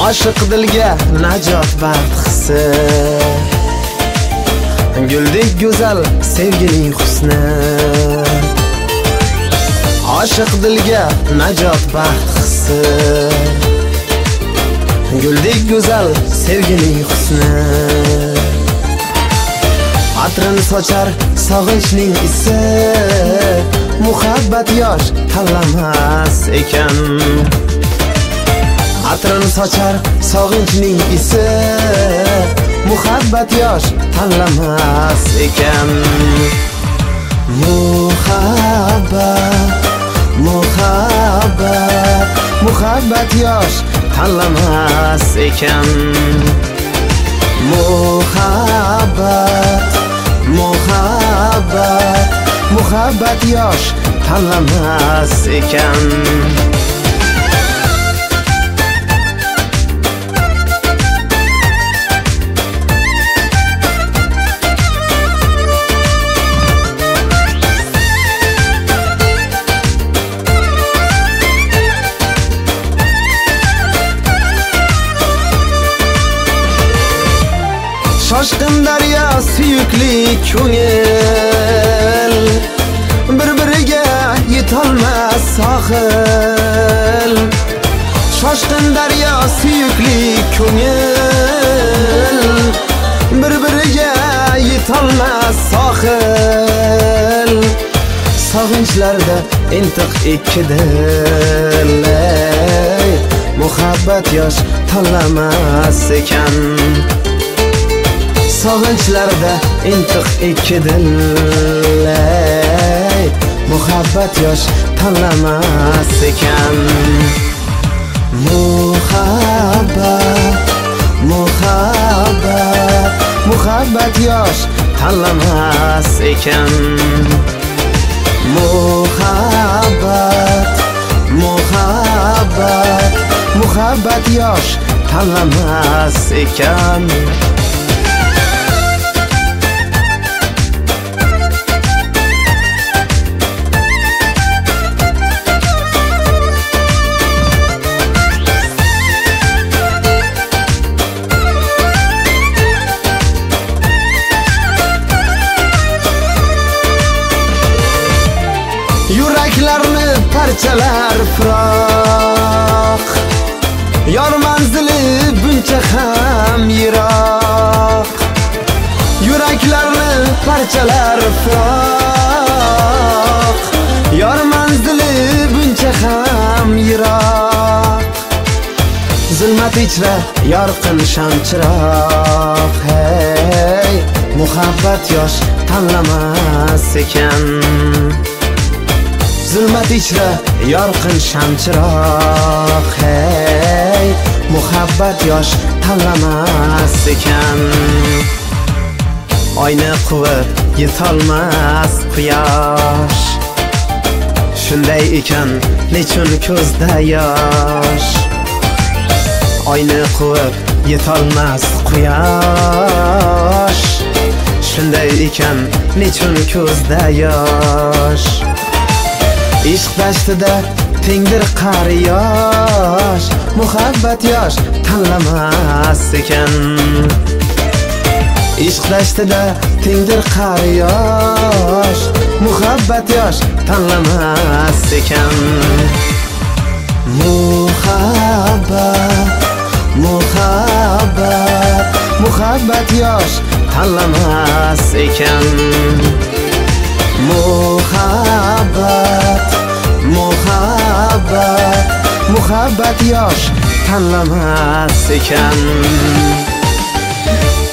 Oshiq dilga najot baxt hissi, guldek go'zal sevgining husni. Oshiq dilga najot baxt hissi, guldek go'zal sevgining husni. Atrin sochar sog'inchning isi, muhabbat yosh tanlamas ekan. Atrin sochar sog'inchning isi, muhabbat yosh tanlamas ekan. Muhabbat, muhabbat, muhabbat yosh tanlamas ekan. Muhabbat, muhabbat, muhabbat yosh tanlamas ekan. Shoshqin daryo suyukli ko'ngil, bir-biriga yetolmas sohil. Shoshqin daryo suyukli ko'ngil, bir-biriga yetolmas sohil. Sog'inchlarda intiq ikki dil, muhabbat yosh tanlamas ekan. Sog'inchlarda intiq ikki dil, muhabbat yosh tanlamas ekan. Muhabbat, muhabbat, muhabbat yosh tanlamas ekan. Muhabbat, muhabbat, muhabbat yosh tanlamas ekan. Yuraklarni parchalar firoq, yor manzili buncha ham yiroq. Yuraklarni parchalar firoq, yor manzili buncha ham yiroq. Zulmat ichra yorqin shamchiroq, hey, muhabbat yosh tanlamas ekan. Zulmat ichra yorqin shamchiroq, hey, muhabbat yosh tanlamas ekan. Oyni quvib yetolmas quyosh, shunday ekan nechun ko'zda yosh. Oyni quvib yetolmas quyosh, shunday ekan nechun ko'zda yosh. Ishq dashtida tengdir qar yosh, muhabbat yosh tanlamas ekan. Ishq dashtida tengdir qar yosh, muhabbat yosh tanlamas ekan. Muhabbat, muhabbat, muhabbat yosh tanlamas ekan. Muhabbat, muhabbat, muhabbat yosh tanlamas ekan.